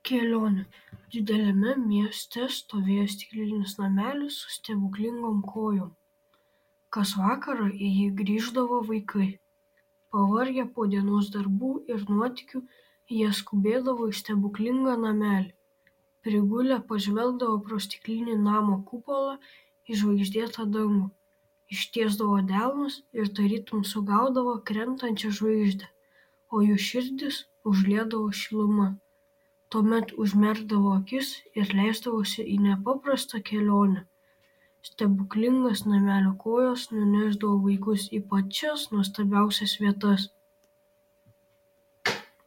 Kelionė. Dideliame mieste stovėjo stiklinis namelis su stebuklingom kojom. Kas vakarą į jį grįždavo vaikai. Pavargę po dienos darbų ir nuotykių, jie skubėdavo į stebuklingą namelį. Prigulę pažvelgdavo pro stiklinį namo kupolą į žvaigždėtą dangų, ištiesdavo delnus ir tarytum sugaudavo krentančią žvaigždę, o jų širdis užliedavo šiluma. Tuomet užmerkdavo akis ir leisdavosi į nepaprastą kelionę. Stebuklingas namelio kojos nunešdavo vaikus į pačias nuostabiausias vietas.